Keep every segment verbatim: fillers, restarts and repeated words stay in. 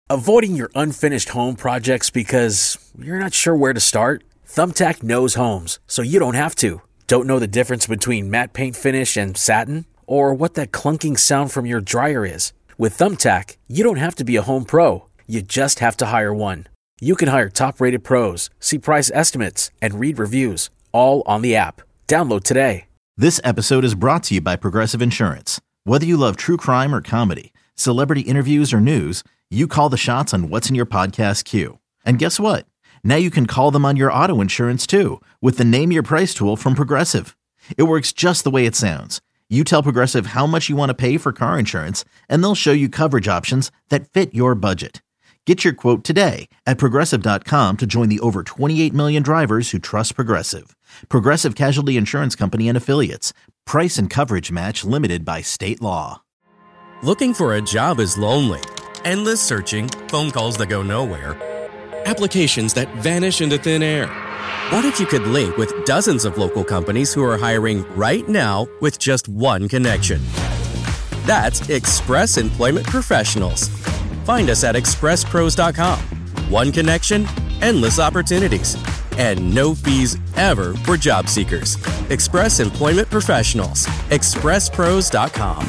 Avoiding your unfinished home projects because you're not sure where to start? Thumbtack knows homes, so you don't have to. Don't know the difference between matte paint finish and satin? Or what that clunking sound from your dryer is? With Thumbtack, you don't have to be a home pro. You just have to hire one. You can hire top-rated pros, see price estimates, and read reviews, all on the app. Download today. This episode is brought to you by Progressive Insurance. Whether you love true crime or comedy, celebrity interviews or news, you call the shots on what's in your podcast queue. And guess what? Now you can call them on your auto insurance too with the Name Your Price tool from Progressive. It works just the way it sounds. You tell Progressive how much you want to pay for car insurance, and they'll show you coverage options that fit your budget. Get your quote today at Progressive dot com to join the over twenty-eight million drivers who trust Progressive. Progressive Casualty Insurance Company and Affiliates. Price and coverage match limited by state law. Looking for a job is lonely. Endless searching, phone calls that go nowhere, applications that vanish into thin air. What if you could link with dozens of local companies who are hiring right now with just one connection? That's Express Employment Professionals. Find us at express pros dot com. One connection, endless opportunities, and no fees ever for job seekers. Express Employment Professionals. express pros dot com.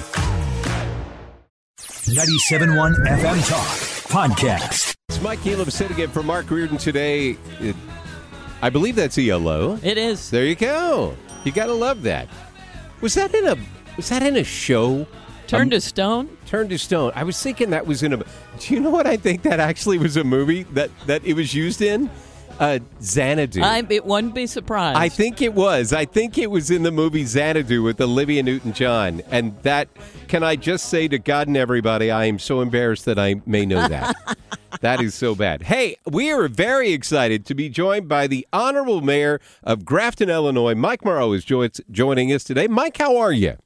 ninety-seven point one F M Talk Podcast. It's Mike Elam sitting in for Mark Reardon today. It, I believe that's E L O. It is. There you go. You gotta love that. Was that in a Was that in a show? Turned um, to Stone? Turned to Stone. I was thinking that was in a. Do you know what I think that actually was a movie that that it was used in? Uh, Xanadu. I it wouldn't be surprised. I think it was. I think it was in the movie Xanadu with Olivia Newton-John. And that, can I just say to God and everybody, I am so embarrassed that I may know that. That is so bad. Hey, we are very excited to be joined by the Honorable Mayor of Grafton, Illinois. Mike Morrow is jo- joining us today. Mike, how are you?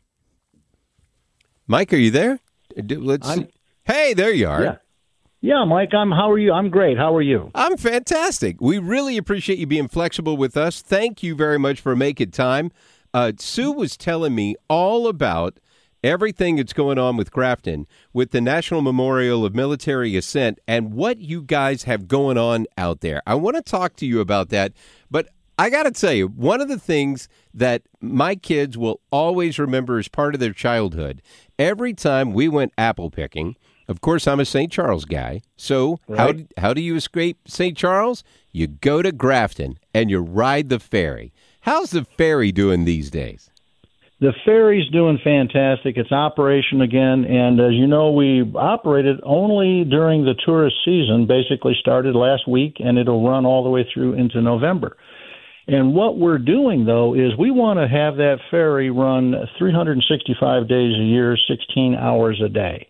Mike, are you there? Let's. I'm, hey, there you are. Yeah. Yeah, Mike, I'm. How are you? I'm great. How are you? I'm fantastic. We really appreciate you being flexible with us. Thank you very much for making time. Uh, Sue was telling me all about everything that's going on with Grafton, with the National Memorial of Military Ascent, and what you guys have going on out there. I want to talk to you about that, but I got to tell you, one of the things that my kids will always remember as part of their childhood, every time we went apple picking. Of course, I'm a Saint Charles guy. So right. how how do you escape Saint Charles? You go to Grafton and you ride the ferry. How's the ferry doing these days? The ferry's doing fantastic. It's operation again, and as you know, we operated only during the tourist season. Basically, started last week, and it'll run all the way through into November. And what we're doing, though, is we want to have that ferry run three hundred sixty-five days a year, sixteen hours a day.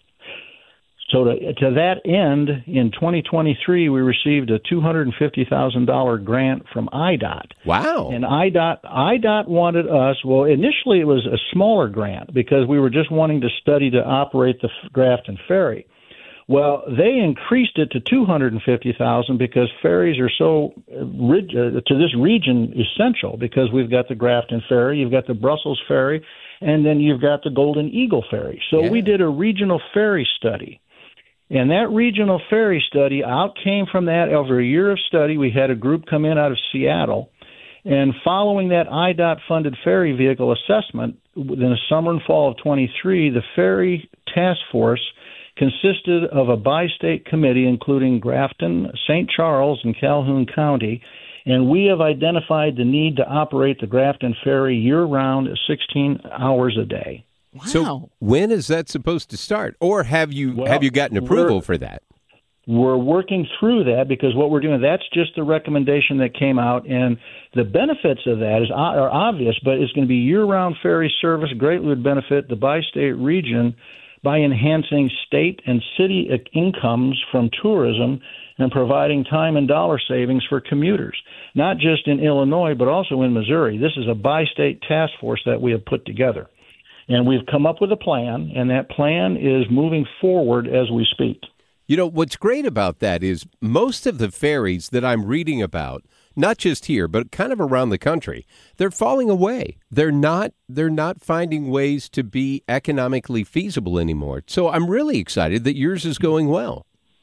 So to, to that end, in twenty twenty-three, we received a two hundred fifty thousand dollars grant from I D O T. Wow. And I D O T, I D O T wanted us, well, initially it was a smaller grant because we were just wanting to study to operate the Grafton Ferry. Well, they increased it to two hundred fifty thousand dollars because ferries are so, uh, to this region, essential because we've got the Grafton Ferry, you've got the Brussels Ferry, and then you've got the Golden Eagle Ferry. So yeah. We did a regional ferry study. And that regional ferry study, out came from that over a year of study. We had a group come in out of Seattle. And following that I D O T-funded ferry vehicle assessment, in the summer and fall of twenty-three, the ferry task force consisted of a bi-state committee, including Grafton, Saint Charles, and Calhoun County. And we have identified the need to operate the Grafton Ferry year-round, sixteen hours a day. Wow. So when is that supposed to start? Or have you well, have you gotten approval for that? We're working through that because what we're doing, that's just the recommendation that came out. And the benefits of that is are obvious, but it's going to be year-round ferry service, greatly would benefit the bi-state region by enhancing state and city incomes from tourism and providing time and dollar savings for commuters, not just in Illinois, but also in Missouri. This is a bi-state task force that we have put together. And we've come up with a plan, and that plan is moving forward as we speak. You know, what's great about that is most of the ferries that I'm reading about, not just here, but kind of around the country, they're falling away. They're not they're not finding ways to be economically feasible anymore. So I'm really excited that yours is going well.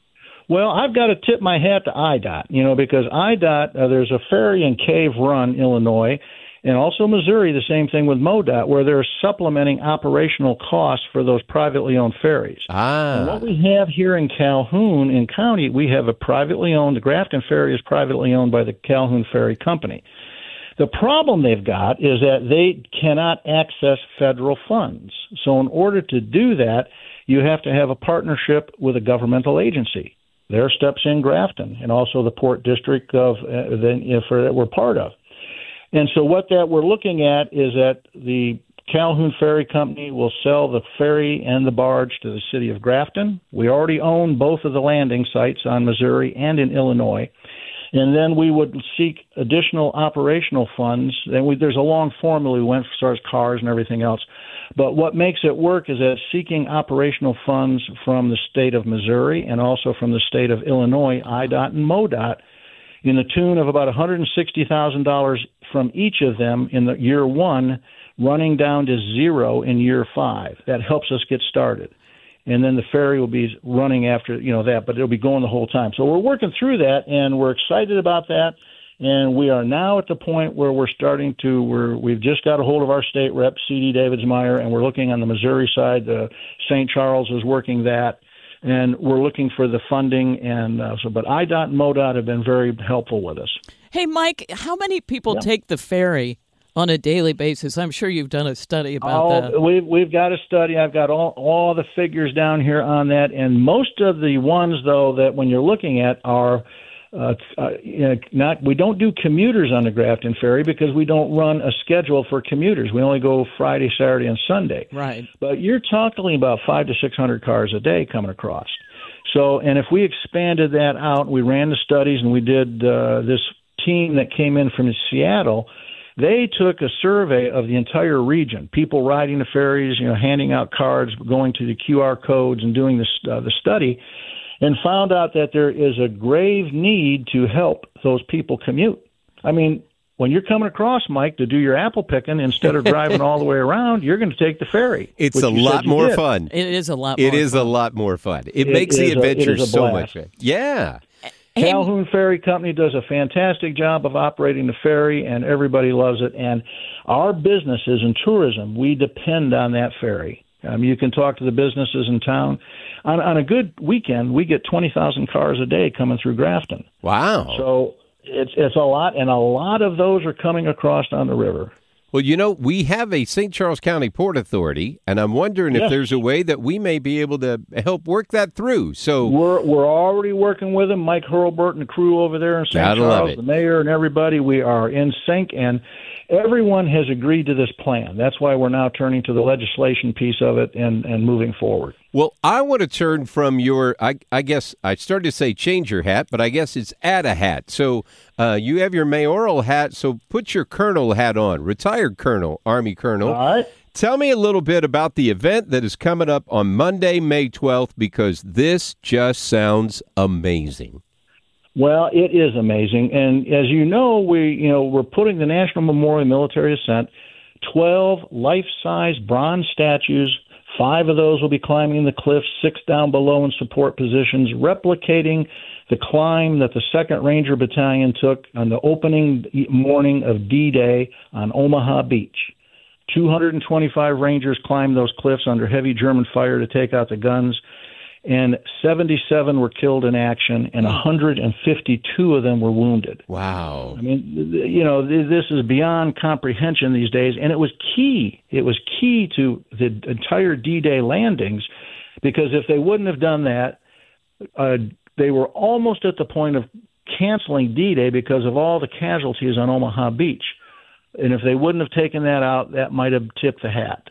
Well, I've got to tip my hat to I D O T, you know, because I D O T, uh, there's a ferry in Cave Run, Illinois, and also Missouri, the same thing with MoDOT, where they're supplementing operational costs for those privately owned ferries. Ah. And what we have here in Calhoun, in county, we have a privately owned, the Grafton Ferry is privately owned by the Calhoun Ferry Company. The problem they've got is that they cannot access federal funds. So in order to do that, you have to have a partnership with a governmental agency. There steps in Grafton and also the Port District of uh, the, for, that we're part of. And so what that we're looking at is that the Calhoun Ferry Company will sell the ferry and the barge to the city of Grafton. We already own both of the landing sites on Missouri and in Illinois. And then we would seek additional operational funds. And we, there's a long formula we went as far as cars and everything else. But what makes it work is that seeking operational funds from the state of Missouri and also from the state of Illinois, I D O T and MoDOT, in the tune of about one hundred sixty thousand dollars from each of them in the year one, running down to zero in year five. That helps us get started. And then the ferry will be running after, you know, that, but it'll be going the whole time. So we're working through that, and we're excited about that. And we are now at the point where we're starting to, we're, we've just got a hold of our state rep, C D Davidsmeyer, and we're looking on the Missouri side. Uh, Saint Charles is working that. And we're looking for the funding, and uh, so. But I D O T and MoDOT have been very helpful with us. Hey, Mike, how many people yeah. take the ferry on a daily basis? I'm sure you've done a study about oh, that. We've we've got a study. I've got all all the figures down here on that, and most of the ones though that when you're looking at are. Uh, uh, you know, not we don't do commuters on the Grafton Ferry because we don't run a schedule for commuters. We only go Friday, Saturday, and Sunday. Right. But you're talking about five to six hundred cars a day coming across. So, and if we expanded that out, we ran the studies, and we did uh, this team that came in from Seattle. They took a survey of the entire region, people riding the ferries, you know, handing out cards, going to the Q R codes, and doing this uh, the study. And found out that there is a grave need to help those people commute. I mean, when you're coming across, Mike, to do your apple picking, instead of driving all the way around, you're going to take the ferry. It's a lot more fun. It is a lot more It is fun. a lot more fun. It, it makes the adventure a, so much fun. Yeah. Hey, Calhoun Ferry Company does a fantastic job of operating the ferry, and everybody loves it. And our businesses in tourism, we depend on that ferry. Um, you can talk to the businesses in town. On, on a good weekend, we get twenty thousand cars a day coming through Grafton. Wow. So it's it's a lot, and a lot of those are coming across on the river. Well, you know, we have a Saint Charles County Port Authority, and I'm wondering yes. if there's a way that we may be able to help work that through. So We're we're already working with them, Mike Hurlburt and the crew over there in Saint Charles, the mayor and everybody. We are in sync, and everyone has agreed to this plan. That's why we're now turning to the legislation piece of it and, and moving forward. Well, I want to turn from your, I, I guess, I started to say change your hat, but I guess it's add a hat. So uh, you have your mayoral hat, so put your colonel hat on, retired colonel, Army colonel. All right. Tell me a little bit about the event that is coming up on Monday, May twelfth, because this just sounds amazing. Well, it is amazing. And as you know, we, you know, we're putting the National Memorial Military Ascent, twelve life-size bronze statues. Five of those will be climbing the cliffs, six down below in support positions, replicating the climb that the second Ranger Battalion took on the opening morning of D-Day on Omaha Beach. two hundred twenty-five Rangers climbed those cliffs under heavy German fire to take out the guns, and seventy-seven were killed in action, and one hundred fifty-two of them were wounded. Wow. I mean, you know, this is beyond comprehension these days, and it was key. It was key to the entire D-Day landings, because if they wouldn't have done that, uh, they were almost at the point of canceling D-Day because of all the casualties on Omaha Beach. And if they wouldn't have taken that out, that might have tipped the hat.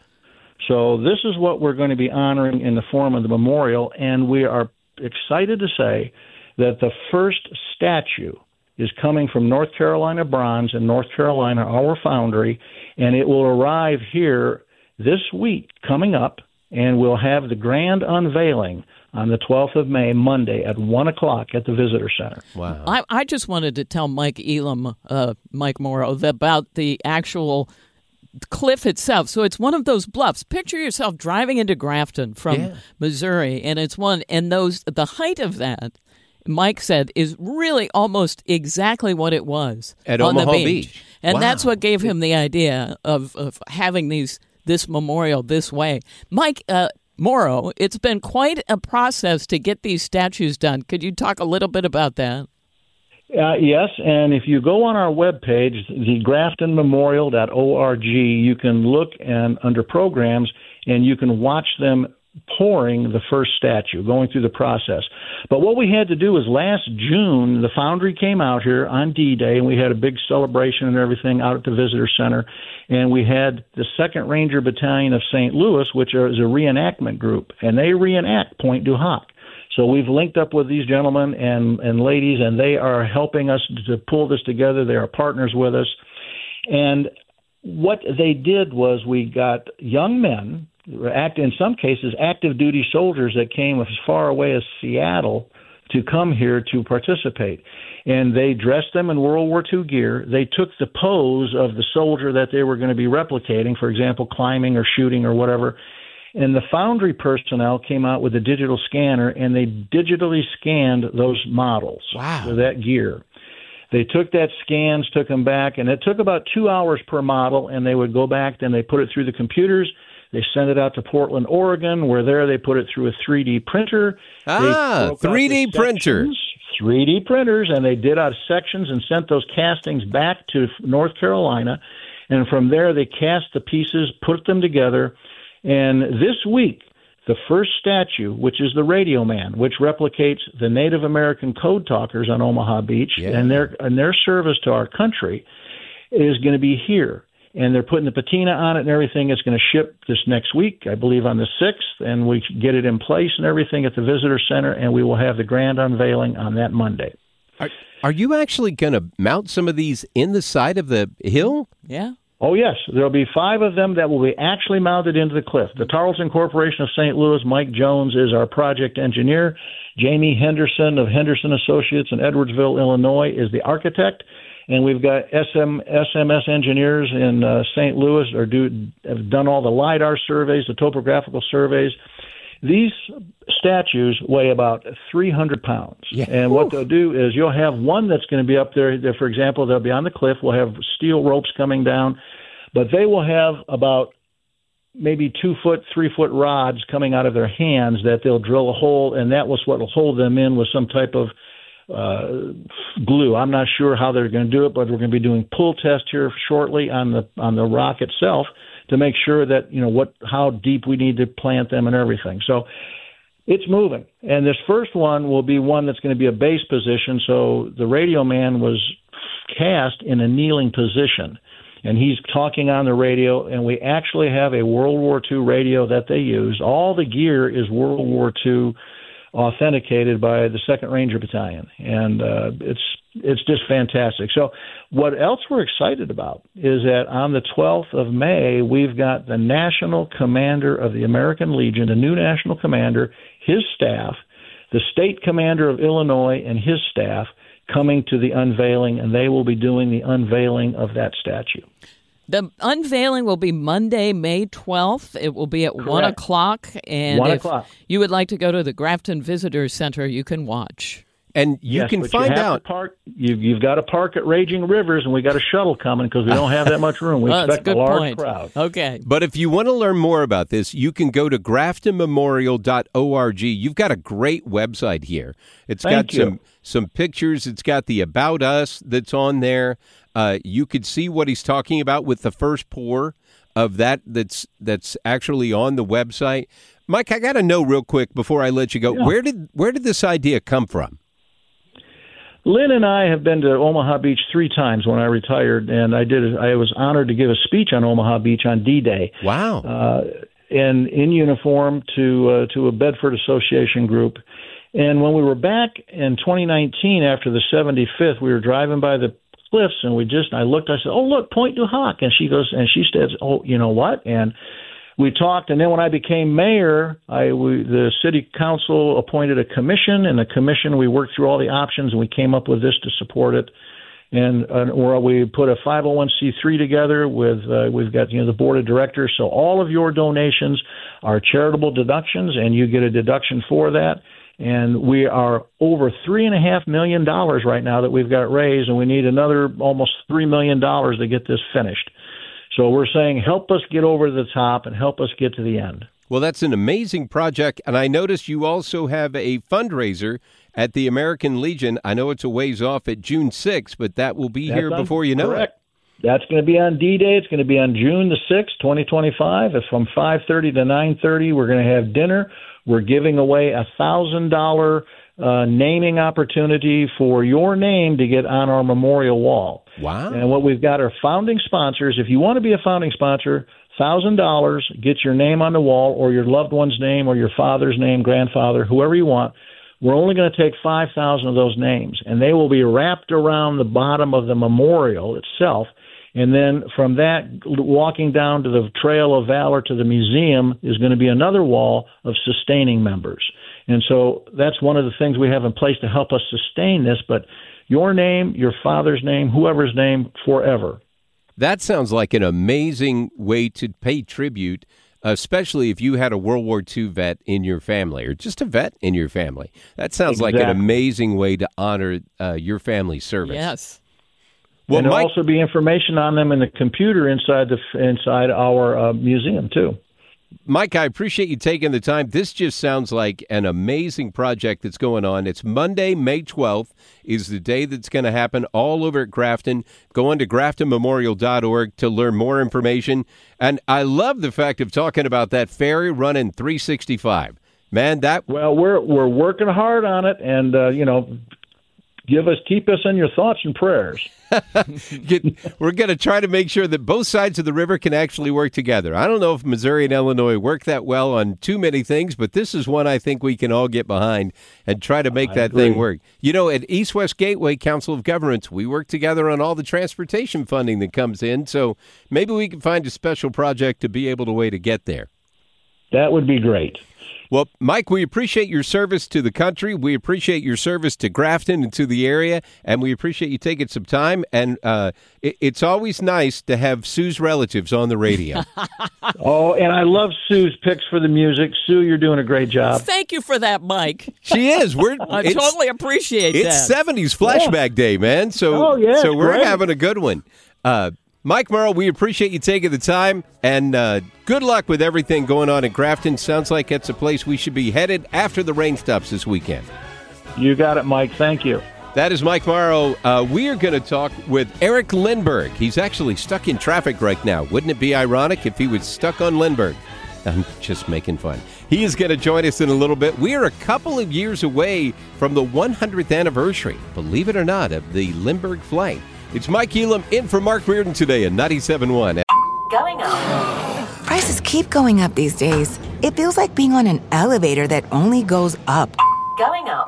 So this is what we're going to be honoring in the form of the memorial, and we are excited to say that the first statue is coming from North Carolina Bronze in North Carolina, our foundry, and it will arrive here this week coming up, and we'll have the grand unveiling on the twelfth of May, Monday, at one o'clock at the Visitor Center. Wow. I, I just wanted to tell Mike Elam, uh, Mike Morrow, about the actual cliff itself. So it's one of those bluffs. Picture yourself driving into Grafton from yeah. Missouri, and it's one, and those the height of that Mike said, is really almost exactly what it was At on Omaha the beach. Beach. And Wow. that's what gave him the idea of, of having these this memorial this way. Mike uh, Morrow, it's been quite a process to get these statues done. Could you talk a little bit about that? Uh, yes, and if you go on our webpage, the grafton memorial dot org, you can look and under programs, and you can watch them pouring the first statue, going through the process. But what we had to do is last June, the Foundry came out here on D-Day, and we had a big celebration and everything out at the Visitor Center. And we had the second Ranger Battalion of Saint Louis, which is a reenactment group, and they reenact Pointe du Hoc. So we've linked up with these gentlemen and, and ladies, and they are helping us to pull this together. They are partners with us. And what they did was we got young men, act in some cases active duty soldiers that came as far away as Seattle to come here to participate. And they dressed them in World War Two gear. They took the pose of the soldier that they were going to be replicating, for example, climbing or shooting or whatever. And the Foundry personnel came out with a digital scanner, and they digitally scanned those models Wow. with that gear. They took that scans, took them back, and it took about two hours per model, and they would go back, then they put it through the computers. They sent it out to Portland, Oregon, where there they put it through a three D printer. Ah, three D printer. three D printers, and they did out sections and sent those castings back to North Carolina. And from there, they cast the pieces, put them together. And this week, the first statue, which is the Radio Man, which replicates the Native American code talkers on Omaha Beach Yeah. and their and their service to our country, is going to be here. And they're putting the patina on it and everything. It's going to ship this next week, I believe, on the sixth, and we get it in place and everything at the Visitor Center, and we will have the grand unveiling on that Monday. Are, are you actually going to mount some of these in the side of the hill? Yeah. Oh, yes. There'll be five of them that will be actually mounted into the cliff. The Tarleton Corporation of Saint Louis, Mike Jones is our project engineer. Jamie Henderson of Henderson Associates in Edwardsville, Illinois, is the architect. And we've got S M, S M S engineers in uh, Saint Louis are do, have done all the LIDAR surveys, the topographical surveys. These statues weigh about three hundred pounds. Yeah. And what they'll do is you'll have one that's going to be up there. That, for example, they'll be on the cliff. We'll have steel ropes coming down. But they will have about maybe two-foot, three-foot rods coming out of their hands that they'll drill a hole, and that was what will hold them in with some type of uh, glue. I'm not sure how they're going to do it, but we're going to be doing pull tests here shortly on the on the rock itself to make sure that, you know, what how deep we need to plant them and everything. So it's moving. And this first one will be one that's going to be a base position. So the Radio Man was cast in a kneeling position, and he's talking on the radio, and we actually have a World War Two radio that they use. All the gear is World War Two authenticated by the second Ranger Battalion, and uh, it's it's just fantastic. So what else we're excited about is that on the twelfth of May, we've got the National Commander of the American Legion, the new National Commander, his staff, the State Commander of Illinois and his staff coming to the unveiling, and they will be doing the unveiling of that statue. The unveiling will be Monday, May twelfth. It will be at Correct. one o'clock. And One if o'clock. you would like to go to the Grafton Visitor Center, you can watch. And you Yes, can but find you have out. To park, you, you've got to park at Raging Rivers, and we got a shuttle coming because we don't have that much room. We Oh, that's a expect a good large point. crowd. Okay. But if you want to learn more about this, you can go to grafton memorial dot org. You've got a great website here. It's Thank got you. some some pictures. It's got the About Us that's on there. Uh, you could see what he's talking about with the first pour of that that's that's actually on the website. Mike, I got to know real quick before I let you go, Yeah. where did where did this idea come from? Lynn and I have been to Omaha Beach three times when I retired, and I did. I was honored to give a speech on Omaha Beach on D-Day. Wow. Uh, and in uniform to uh, to a Bedford Association group. And when we were back in twenty nineteen after the seventy-fifth, we were driving by the cliffs, and we just I looked. I said, "Oh, look, Pointe du Hoc," and she goes, and she says, "Oh, you know what?" And we talked, and then when I became mayor, I we, the city council appointed a commission, and the commission we worked through all the options, and we came up with this to support it. And uh, or we put a five oh one c three together with uh, we've got you know the board of directors. So all of your donations are charitable deductions, and you get a deduction for that. And we are over three and a half million dollars right now that we've got raised, and we need another almost three million dollars to get this finished. So we're saying, help us get over the top and help us get to the end. Well, that's an amazing project, and I noticed you also have a fundraiser at the American Legion. I know it's a ways off at June sixth, but that will be That's here before you know correct. it. That's going to be on D-Day. It's going to be on June the sixth, twenty twenty-five. It's from five thirty to nine thirty. We're going to have dinner. We're giving away a one thousand dollars uh, naming opportunity for your name to get on our memorial wall. Wow. And what we've got are founding sponsors. If you want to be a founding sponsor, one thousand dollars, get your name on the wall or your loved one's name or your father's name, grandfather, whoever you want. We're only going to take five thousand of those names, and they will be wrapped around the bottom of the memorial itself. And then from that, walking down to the Trail of Valor to the museum is going to be another wall of sustaining members. And so that's one of the things we have in place to help us sustain this. But your name, your father's name, whoever's name, forever. That sounds like an amazing way to pay tribute, especially if you had a World War Two vet in your family or just a vet in your family. That sounds Exactly. like an amazing way to honor uh, your family's service. Yes. Well, and there'll Mike, also be information on them in the computer inside the inside our uh, museum, too. Mike, I appreciate you taking the time. This just sounds like an amazing project that's going on. It's Monday, May twelfth is the day that's going to happen all over at Grafton. Go on to grafton memorial dot org to learn more information. And I love the fact of talking about that ferry running three sixty-five. Man, that... Well, we're we're working hard on it, and, uh, you know, give us, keep us in your thoughts and prayers. Get, we're going to try to make sure that both sides of the river can actually work together. I don't know if Missouri and Illinois work that well on too many things, but this is one I think we can all get behind and try to make I that agree. thing work. You know, at East West Gateway Council of Governments, we work together on all the transportation funding that comes in, so maybe we can find a special project to be able to way to get there. That would be great. Well, Mike, we appreciate your service to the country. We appreciate your service to Grafton and to the area, and we appreciate you taking some time. And uh, it, it's always nice to have Sue's relatives on the radio. Oh, and I love Sue's picks for the music. Sue, you're doing a great job. Thank you for that, Mike. She is. We're I it's, totally appreciate it's that. seventies flashback day, man. So, Oh, yeah, so we're great. having a good one. Uh, Mike Morrow, we appreciate you taking the time, and uh, good luck with everything going on in Grafton. Sounds like it's a place we should be headed after the rain stops this weekend. You got it, Mike. Thank you. That is Mike Morrow. Uh, we are going to talk with Eric Lindberg. He's actually stuck in traffic right now. Wouldn't it be ironic if he was stuck on Lindbergh? I'm just making fun. He is going to join us in a little bit. We are a couple of years away from the one hundredth anniversary, believe it or not, of the Lindbergh flight. It's Mike Elam in for Mark Reardon today on ninety-seven point one. Going up. Prices keep going up these days. It feels like being on an elevator that only goes up. Going up.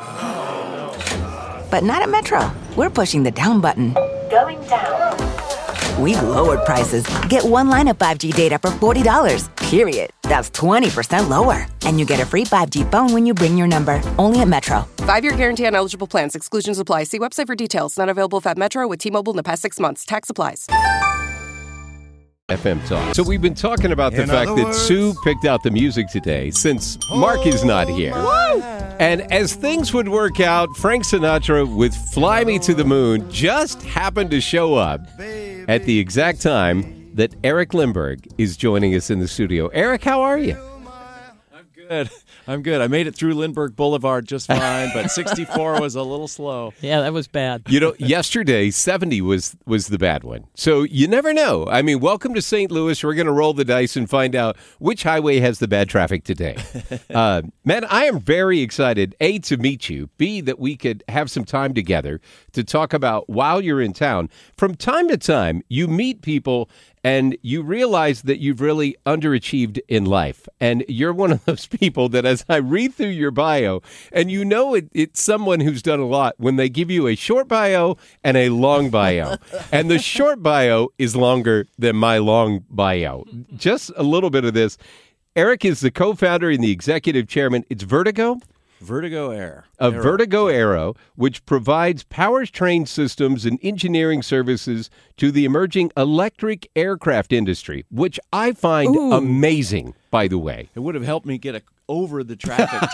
But not at Metro. We're pushing the down button. Going down. We've lowered prices. Get one line of five G data for forty dollars, period. That's twenty percent lower. And you get a free five G phone when you bring your number. Only at Metro. Five-year guarantee on eligible plans. Exclusions apply. See website for details. Not available at Metro with T-Mobile in the past six months. Tax applies. F M Talk. So we've been talking about the fact that Sue picked out the music today since Mark is not here. And as things would work out, Frank Sinatra with Fly Me to the Moon just happened to show up at the exact time that Eric Lindbergh is joining us in the studio. Eric, how are you? I'm good. I'm good. I made it through Lindbergh Boulevard just fine, but sixty-four was a little slow. Yeah, that was bad. You know, yesterday, seventy was was the bad one. So you never know. I mean, welcome to Saint Louis. We're going to roll the dice and find out which highway has the bad traffic today. uh, man, I am very excited, A, to meet you, B, that we could have some time together to talk about while you're in town. From time to time, you meet people and you realize that you've really underachieved in life. And you're one of those people that as I read through your bio, and you know it, it's someone who's done a lot when they give you a short bio and a long bio. And the short bio is longer than my long bio. Just a little bit of this. Eric is the co-founder and the executive chairman. It's Vertigo? Vertigo Air. Of Aero. Vertigo Aero, which provides powertrain systems and engineering services to the emerging electric aircraft industry, which I find Ooh. amazing, by the way. It would have helped me get a, over the traffic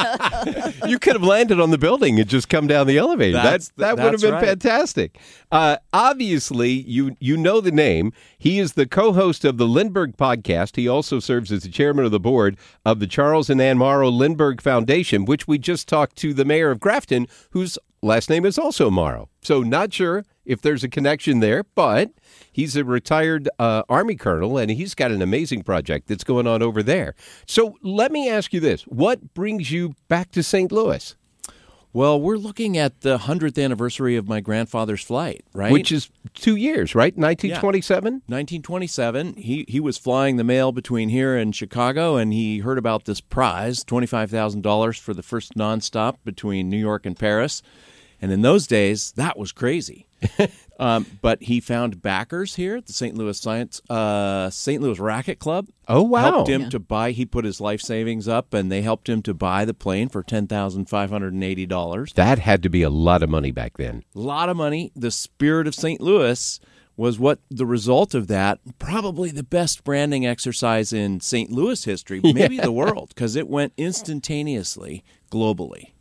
today. You could have landed on the building and just come down the elevator. That's, that that that's would have been right. fantastic. Uh, obviously, you you know the name. He is the co-host of the Lindbergh podcast. He also serves as the chairman of the board of the Charles and Ann Morrow Lindbergh Foundation, which we just talked to the mayor of Grafton, whose last name is also Morrow. So not sure if there's a connection there, but he's a retired uh, Army colonel, and he's got an amazing project that's going on over there. So let me ask you this. What brings you back to Saint Louis? Well, we're looking at the hundredth anniversary of my grandfather's flight, right? Which is two years, right? nineteen twenty-seven? Yeah. nineteen twenty-seven. He he was flying the mail between here and Chicago, and he heard about this prize, twenty-five thousand dollars for the first nonstop between New York and Paris. And in those days, that was crazy. um, but he found backers here at the Saint Louis Science, uh, Saint Louis Racquet Club. Oh, wow. Helped him Yeah. to buy, he put his life savings up, and they helped him to buy the plane for ten thousand five hundred eighty dollars. That had to be a lot of money back then. A lot of money. The spirit of Saint Louis was what the result of that, probably the best branding exercise in Saint Louis history, maybe the world, because it went instantaneously globally.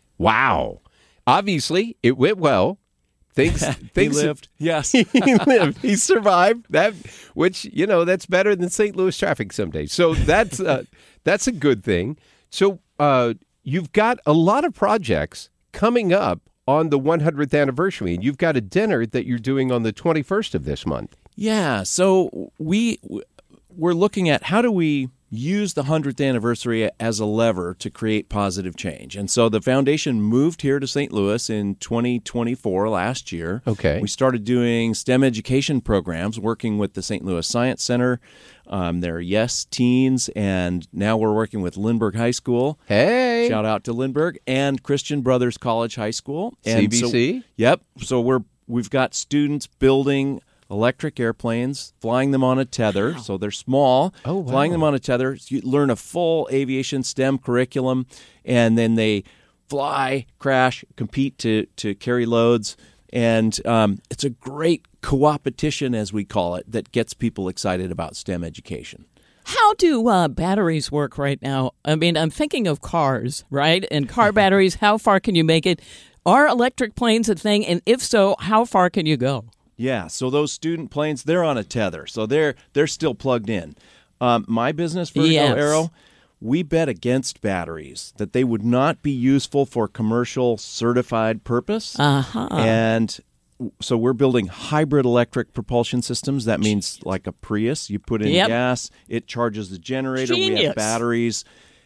Wow. Obviously, it went well. Things, things he lived. Yes. he lived. He survived. That, which, you know, that's better than Saint Louis traffic some days. So that's uh, that's a good thing. So uh, you've got a lot of projects coming up on the one hundredth anniversary, and you've got a dinner that you're doing on the twenty-first of this month. Yeah. So we we're looking at how do we use the hundredth anniversary as a lever to create positive change. And so the foundation moved here to Saint Louis in twenty twenty-four, last year. Okay. We started doing STEM education programs, working with the Saint Louis Science Center, um, their Yes Teens, and now we're working with Lindbergh High School. Hey. Shout out to Lindbergh and Christian Brothers College High School. And C B C? So, yep. So we're we've got students building electric airplanes, flying them on a tether, wow. so they're small. Oh, wow. Flying them on a tether, you learn a full aviation STEM curriculum, and then they fly, crash, compete to, to carry loads. And um, it's a great co-opetition, as we call it, that gets people excited about STEM education. How do uh, batteries work right now? I mean, I'm thinking of cars, right? And car batteries, how far can you make it? Are electric planes a thing? And if so, how far can you go? Yeah, so those student planes, they're on a tether, so they're they're still plugged in. Um, my business, Vertigo Yes. Aero, we bet against batteries, that they would not be useful for commercial certified purpose. Uh-huh. And so we're building hybrid electric propulsion systems. That means like a Prius, you put in Yep. gas, it charges the generator, we Genius. have batteries,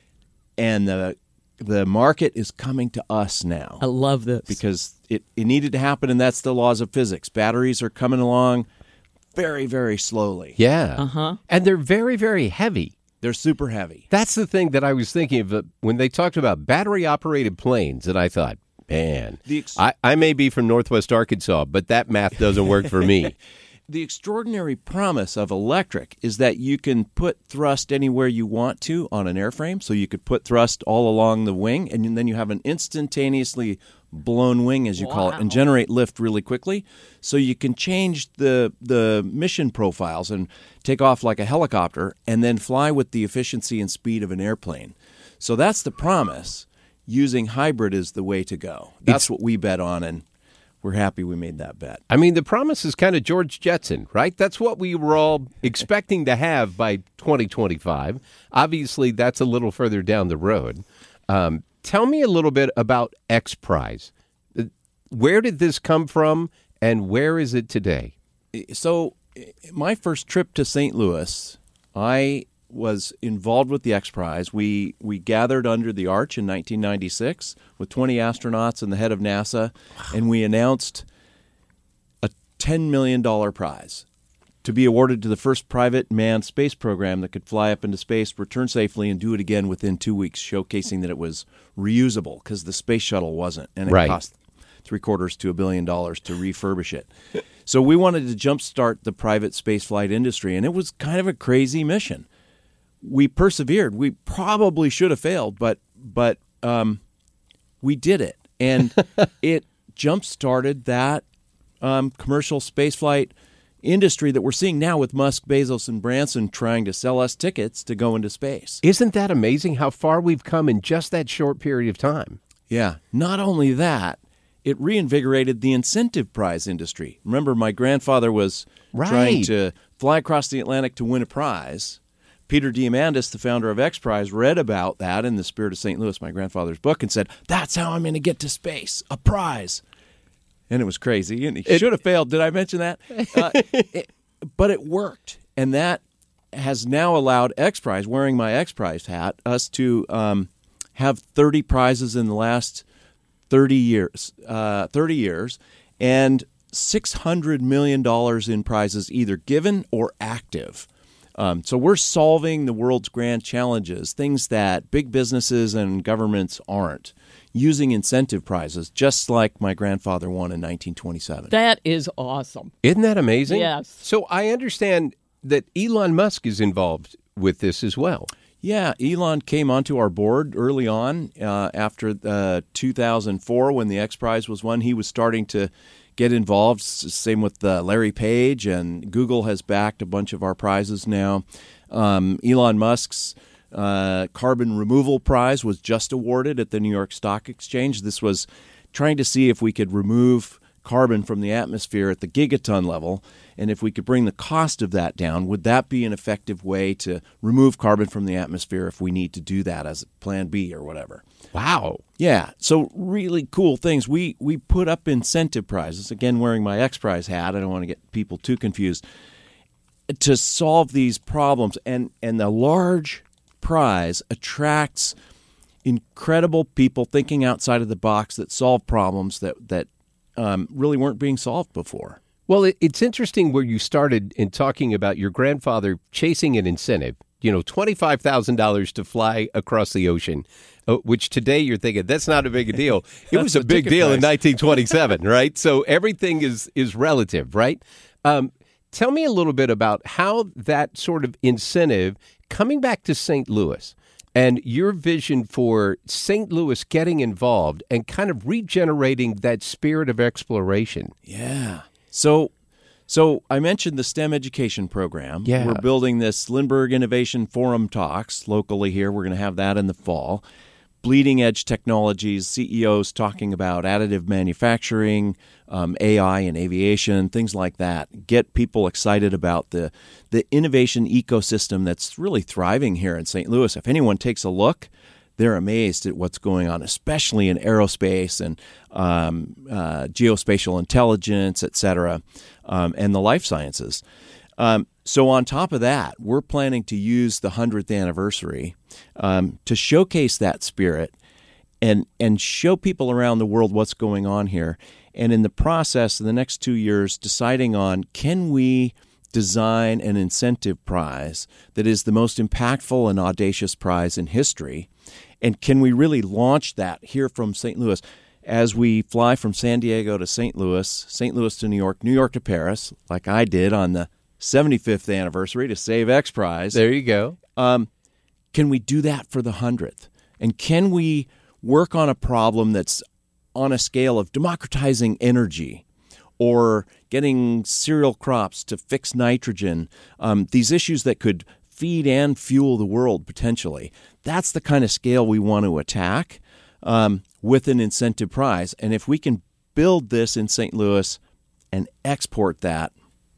and the the market is coming to us now. I love this. Because it, it needed to happen, and that's the laws of physics. Batteries are coming along very, very slowly. Yeah. Uh-huh. And they're very, very heavy. They're super heavy. That's the thing that I was thinking of uh, when they talked about battery-operated planes, and I thought, man, The ex- I, I may be from Northwest Arkansas, but that math doesn't work for me. The extraordinary promise of electric is that you can put thrust anywhere you want to on an airframe. So you could put thrust all along the wing, and then you have an instantaneously blown wing, as you call it, and generate lift really quickly. So you can change the the mission profiles and take off like a helicopter and then fly with the efficiency and speed of an airplane. So that's the promise. Using hybrid is the way to go. That's It's- what we bet on, and we're happy we made that bet. I mean, the promise is kind of George Jetson, right? That's what we were all expecting to have by twenty twenty-five. Obviously, that's a little further down the road. Um, tell me a little bit about X Prize. Where did this come from, and where is it today? So my first trip to Saint Louis, I was involved with the X Prize. We we gathered under the arch in nineteen ninety-six with twenty astronauts and the head of NASA, and we announced a ten million dollars prize to be awarded to the first private manned space program that could fly up into space, return safely, and do it again within two weeks, showcasing that it was reusable because the space shuttle wasn't, and it Right. cost three quarters to a billion dollars to refurbish it. So we wanted to jumpstart the private spaceflight industry, and it was kind of a crazy mission. We persevered. We probably should have failed, but but um, we did it, and it jump-started that um, commercial spaceflight industry that we're seeing now with Musk, Bezos, and Branson trying to sell us tickets to go into space. Isn't that amazing how far we've come in just that short period of time? Yeah. Not only that, it reinvigorated the incentive prize industry. Remember, my grandfather was right. trying to fly across the Atlantic to win a prize. Peter Diamandis, the founder of X Prize, read about that in The Spirit of Saint Louis, my grandfather's book, and said, that's how I'm going to get to space, a prize. And it was crazy, and he it, should have failed. Did I mention that? Uh, it, but it worked, and that has now allowed X Prize, wearing my X Prize hat, us to um, have thirty prizes in the last thirty years, uh, thirty years, and six hundred million dollars in prizes either given or active. Um, so we're solving the world's grand challenges, things that big businesses and governments aren't, using incentive prizes, just like my grandfather won in nineteen twenty-seven. That is awesome. Isn't that amazing? Yes. So I understand that Elon Musk is involved with this as well. Yeah, Elon came onto our board early on uh, after uh, two thousand four when the X Prize was won. He was starting to get involved. Same with uh, Larry Page, and Google has backed a bunch of our prizes now. Um, Elon Musk's uh, carbon removal prize was just awarded at the New York Stock Exchange. This was trying to see if we could remove carbon from the atmosphere at the gigaton level, and if we could bring the cost of that down, would that be an effective way to remove carbon from the atmosphere if we need to do that as plan B or whatever? Wow. Yeah, so really cool things. We we put up incentive prizes, again wearing my X Prize hat, I don't want to get people too confused, to solve these problems, and, and the large prize attracts incredible people thinking outside of the box that solve problems that, that um, really weren't being solved before. Well, it, it's interesting where you started in talking about your grandfather chasing an incentive, you know, twenty-five thousand dollars to fly across the ocean, uh, which today you're thinking, that's not a big a deal. It was a big deal price in nineteen twenty-seven, right? So everything is, is relative, right? Um, tell me a little bit about how that sort of incentive, coming back to Saint Louis, and your vision for Saint Louis getting involved and kind of regenerating that spirit of exploration. Yeah. So so I mentioned the STEM education program. Yeah. We're building this Lindbergh Innovation Forum Talks locally here. We're going to have that in the fall. Bleeding edge technologies, C E Os talking about additive manufacturing, um, A I and aviation, things like that. Get people excited about the the innovation ecosystem that's really thriving here in Saint Louis. If anyone takes a look, they're amazed at what's going on, especially in aerospace and um, uh, geospatial intelligence, et cetera, um, and the life sciences. Um, so on top of that, we're planning to use the hundredth anniversary um, to showcase that spirit and and show people around the world what's going on here. And in the process, in the next two years, deciding on, can we design an incentive prize that is the most impactful and audacious prize in history? And can we really launch that here from Saint Louis as we fly from San Diego to Saint Louis, Saint Louis to New York, New York to Paris, like I did on the seventy-fifth anniversary to save X Prize. There you go. Um, can we do that for the hundredth? And can we work on a problem that's on a scale of democratizing energy or getting cereal crops to fix nitrogen, um, these issues that could feed and fuel the world potentially? That's the kind of scale we want to attack um, with an incentive prize. And if we can build this in Saint Louis and export that,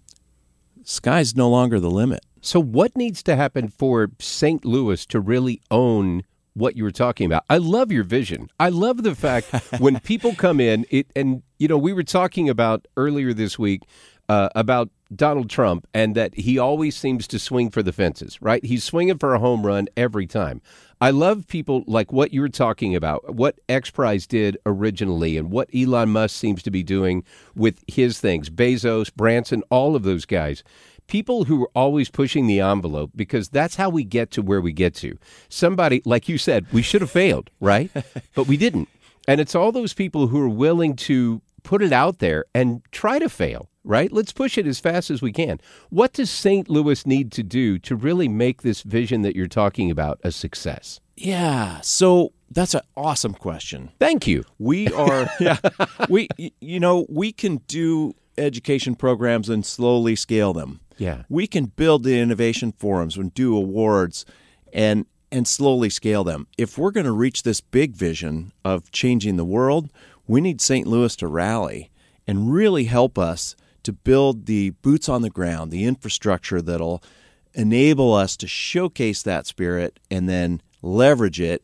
sky's no longer the limit. So what needs to happen for Saint Louis to really own what you were talking about? I love your vision. I love the fact when people come in, it, and, you know, we were talking about earlier this week uh, about Donald Trump and that he always seems to swing for the fences, right? He's swinging for a home run every time. I love people like what you were talking about, what X Prize did originally and what Elon Musk seems to be doing with his things, Bezos, Branson, all of those guys. People who are always pushing the envelope, because that's how we get to where we get to. Somebody, like you said, we should have failed, right? But we didn't. And it's all those people who are willing to put it out there and try to fail, right? Let's push it as fast as we can. What does Saint Louis need to do to really make this vision that you're talking about a success? Yeah, so that's an awesome question. Thank you. We are, yeah, we, you know, we can do education programs and slowly scale them. Yeah. We can build the innovation forums and do awards and and slowly scale them. If we're going to reach this big vision of changing the world, we need Saint Louis to rally and really help us to build the boots on the ground, the infrastructure that'll enable us to showcase that spirit and then leverage it,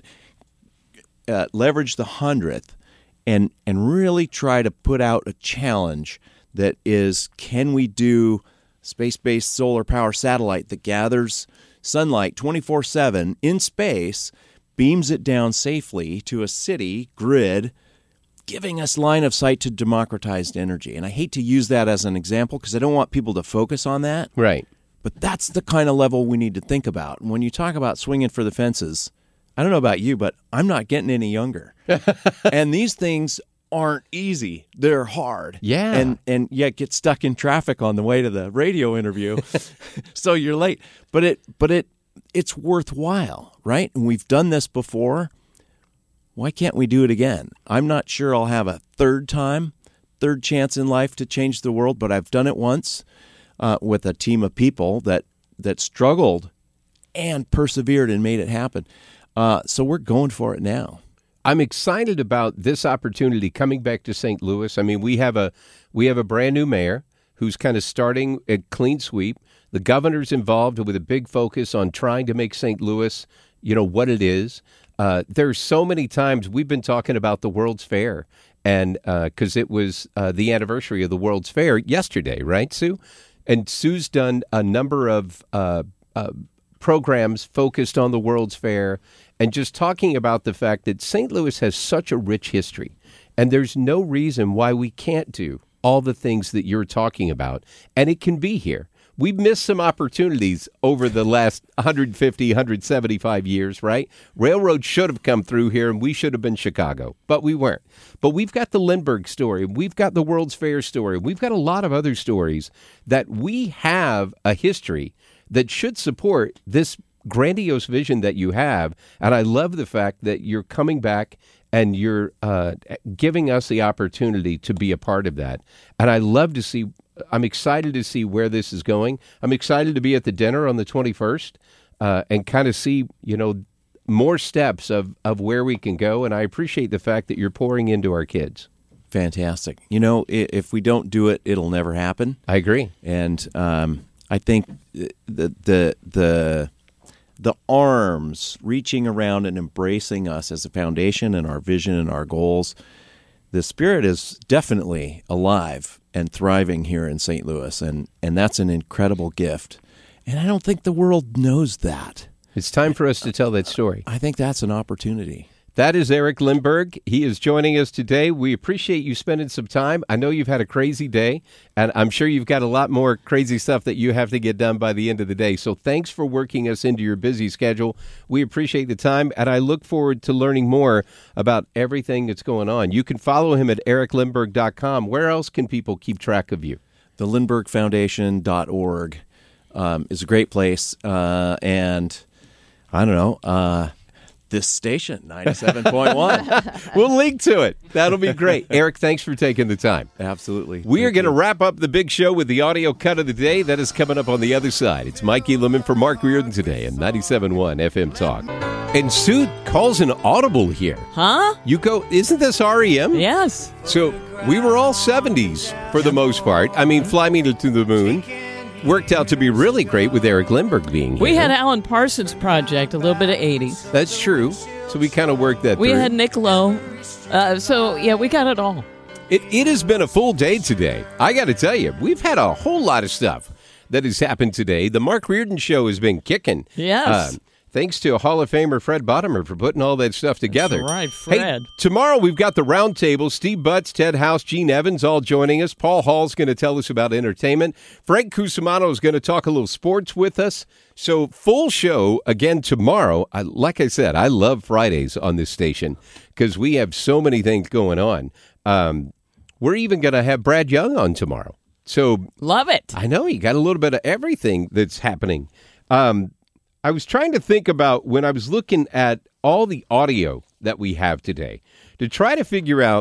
uh, leverage the hundredth, and and really try to put out a challenge that is, can we do space-based solar power satellite that gathers sunlight twenty-four seven in space, beams it down safely to a city grid, giving us line of sight to democratized energy. And I hate to use that as an example because I don't want people to focus on that. Right. But that's the kind of level we need to think about. And when you talk about swinging for the fences, I don't know about you, but I'm not getting any younger. And these things aren't easy. They're hard. Yeah. And and yet get stuck in traffic on the way to the radio interview. So you're late. But it but it it's worthwhile, right? And we've done this before. Why can't we do it again? I'm not sure I'll have a third time, third chance in life to change the world, but I've done it once uh, with a team of people that that struggled and persevered and made it happen. Uh, so we're going for it now. I'm excited about this opportunity coming back to Saint Louis. I mean, we have a we have a brand new mayor who's kind of starting a clean sweep. The governor's involved with a big focus on trying to make Saint Louis, you know, what it is. Uh, there's so many times we've been talking about the World's Fair, and because uh, it was uh, the anniversary of the World's Fair yesterday, right, Sue? And Sue's done a number of uh, uh, programs focused on the World's Fair and just talking about the fact that Saint Louis has such a rich history, and there's no reason why we can't do all the things that you're talking about, and it can be here. We've missed some opportunities over the last one hundred fifty, one hundred seventy-five years, right? Railroads should have come through here, and we should have been Chicago, but we weren't. But we've got the Lindbergh story. We've got the World's Fair story. We've got a lot of other stories that we have a history that should support this grandiose vision that you have. And I love the fact that you're coming back and you're uh, giving us the opportunity to be a part of that. And I love to see, I'm excited to see where this is going. I'm excited to be at the dinner on the twenty-first uh, and kind of see, you know, more steps of, of where we can go. And I appreciate the fact that you're pouring into our kids. Fantastic. You know, if we don't do it, it'll never happen. I agree. And um, I think the the the the arms reaching around and embracing us as a foundation and our vision and our goals, the spirit is definitely alive and thriving here in Saint Louis, and, and that's an incredible gift. And I don't think the world knows that. It's time for us to tell that story. I think that's an opportunity. That is Eric Lindbergh. He is joining us today. We appreciate you spending some time. I know you've had a crazy day, and I'm sure you've got a lot more crazy stuff that you have to get done by the end of the day. So thanks for working us into your busy schedule. We appreciate the time, and I look forward to learning more about everything that's going on. You can follow him at eric lindbergh dot com. Where else can people keep track of you? the lindbergh foundation dot org um, is a great place, uh, and I don't know, uh, this station, ninety-seven point one. We'll link to it. That'll be great. Eric, thanks for taking the time. Absolutely. We Thank are going to you. wrap up the big show with the audio cut of the day. That is coming up on the other side. It's Mike Elam for Mark Reardon today on ninety-seven point one F M Talk. And Sue calls an audible here. Huh? You go, isn't this R E M? Yes. So we were all seventies for the most part. I mean, Fly Me to the Moon worked out to be really great with Eric Lindbergh being here. We had Alan Parsons Project, a little bit of eighties. That's true. So we kind of worked that We through. had Nick Lowe. Uh, so, yeah, we got it all. It, it has been a full day today. I got to tell you, we've had a whole lot of stuff that has happened today. The Mark Reardon Show has been kicking. Yes. Uh, thanks to Hall of Famer Fred Bottomer for putting all that stuff together. That's right, Fred. Hey, tomorrow we've got the roundtable. Steve Butts, Ted House, Gene Evans all joining us. Paul Hall's going to tell us about entertainment. Frank Cusimano is going to talk a little sports with us. So full show again tomorrow. I, like I said, I love Fridays on this station because we have so many things going on. Um, we're even going to have Brad Young on tomorrow. So love it. I know you got a little bit of everything that's happening. Um, I was trying to think about when I was looking at all the audio that we have today to try to figure out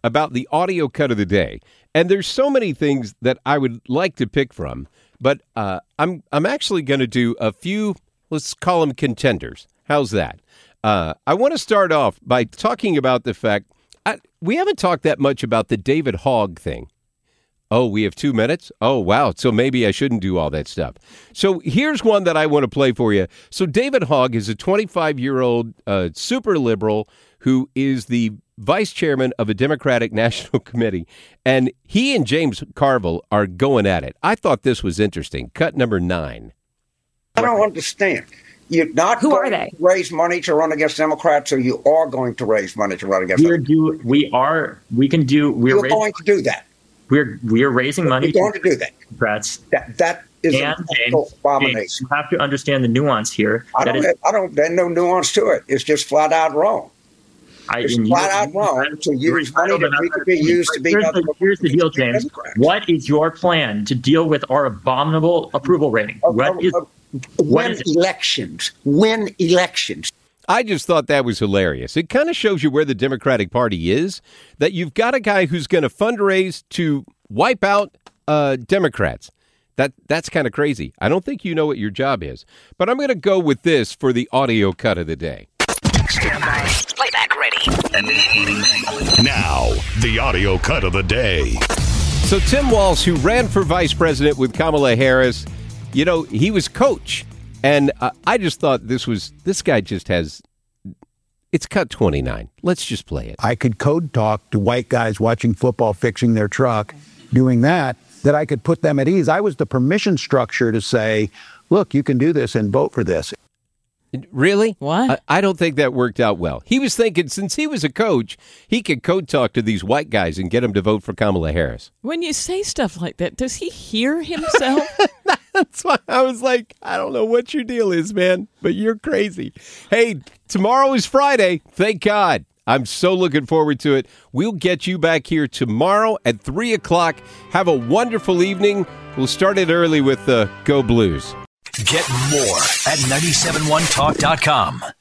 about the audio cut of the day. And there's so many things that I would like to pick from, but uh, I'm I'm actually going to do a few, let's call them contenders. How's that? Uh, I want to start off by talking about the fact, I, we haven't talked that much about the David Hogg thing. Oh, we have two minutes? Oh, wow. So maybe I shouldn't do all that stuff. So here's one that I want to play for you. So David Hogg is a twenty-five-year-old uh, super liberal who is the vice chairman of a Democratic National Committee, and he and James Carville are going at it. I thought this was interesting. Cut number nine. I don't understand. You're not Who going are they? to raise money to run against Democrats, or you are going to raise money to run against We are Democrats? do we are we can do we're You're raising, going to do that. we're we are raising money You're going to do that. Democrats. That that is And an James, abomination. James, you have to understand the nuance here. I That don't. is- I don't. There's no nuance to it. It's just flat out wrong. I, It's and flat you're- out wrong to you're use money entitled that we to could be that. used to beat Here's up the, here's the deal, James. Democrats. What is your plan to deal with our abominable approval rating? Of- What of- is of- what Win is it? elections. Win elections. I just thought that was hilarious. It kind of shows you where the Democratic Party is, that you've got a guy who's going to fundraise to wipe out uh, Democrats. That That's kind of crazy. I don't think you know what your job is. But I'm going to go with this for the audio cut of the day. Stand by. Playback ready. Now, the audio cut of the day. So Tim Walz, who ran for vice president with Kamala Harris, you know, he was coach. And uh, I just thought this was, this guy just has, it's cut twenty-nine. Let's just play it. I could code talk to white guys watching football, fixing their truck, doing that, that I could put them at ease. I was the permission structure to say, look, you can do this and vote for this. Really? What? I, I don't think that worked out well. He was thinking since he was a coach, he could code talk to these white guys and get them to vote for Kamala Harris. When you say stuff like that, does he hear himself? That's why I was like, I don't know what your deal is, man, but you're crazy. Hey, tomorrow is Friday. Thank God. I'm so looking forward to it. We'll get you back here tomorrow at three o'clock. Have a wonderful evening. We'll start it early with the uh, Go Blues. Get more at nine seven one talk dot com.